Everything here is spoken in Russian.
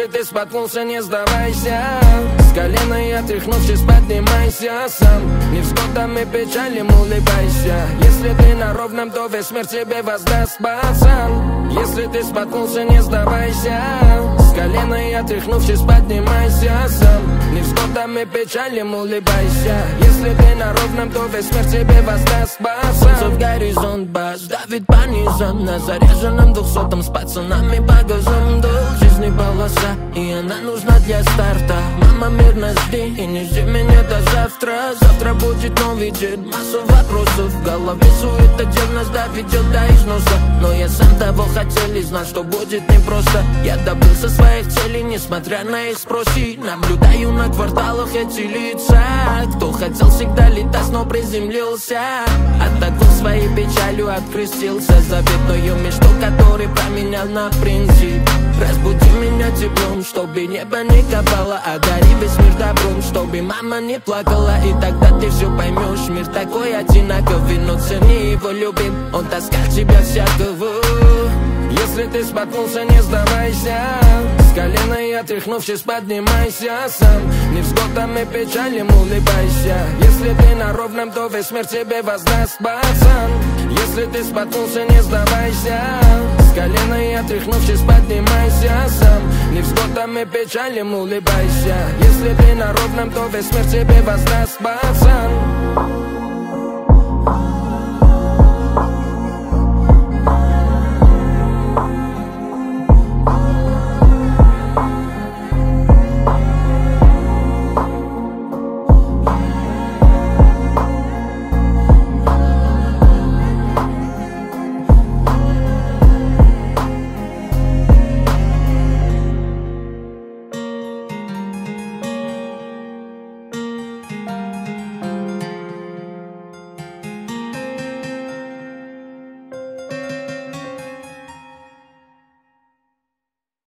ты споткнулся, не сдавайся. С колена я тряхнувшись, поднимайся сам. Невзгодам и печалям улыбайся. Если ты на ровном, то весь мир тебе воздаст, пацан. Если ты споткнулся, не сдавайся. С колена я тряхнувшись, поднимайся сам. Невзгодам и печалям улыбайся. Если ты на ровном, то весь мир тебе воздаст, пацан. Солнце в горизонт, бас давит по низам. На заряженном 200-м с пацанами по газам. Долг жизни полоса, и она нужна для старта. Мама, мирно жди и не жди меня до завтра. Завтра будет новый день, массу вопросов. В голове суета, дел нас доведет до износа. Но я сам того хотел и знал, что будет непросто. Я добился своих целей, несмотря на их спроси. Наблюдаю на кварталах эти лица. Кто хотел всегда летать, но приземлился. Атакуй своей печалью, открестился заветную мечту, который променял на принцип. Разбуди меня теплом, чтобы небо не копало. Одари весь мир добром, чтобы мама не плакала. И тогда ты все поймешь, мир такой одинаковый. Но цени его, любим, он таскает тебя всякого. Если ты споткнулся, не сдавайся. С колена я тряхнувшись, поднимайся сам. Невзгодам и печалям улыбайся. Если ты на ровном, то весь мир тебе воздаст, пацан. Если ты споткнулся, не сдавайся. С колена я тряхнувшись, поднимайся сам. Невзгодам и печалям улыбайся. Если ты на ровном, то весь мир тебе воздаст, пацан.